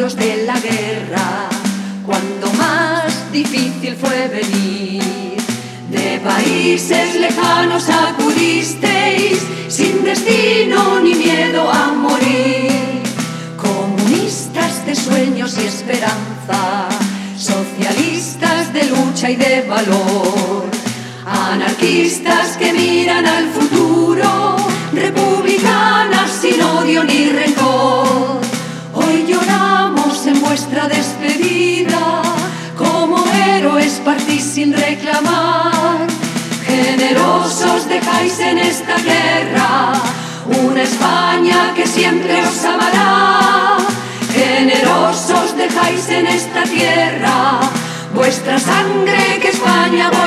duros de la guerra, cuando más difícil fue venir. De países lejanos acudisteis, sin destino ni miedo a morir. Comunistas de sueños y esperanza, socialistas de lucha y de valor, anarquistas que miran al futuro, republicanas sin odio ni rencor. Hoy lloramos en vuestra despedida, como héroes partís sin reclamar. Generosos dejáis en esta guerra una España que siempre os amará. Generosos dejáis en esta tierra vuestra sangre que España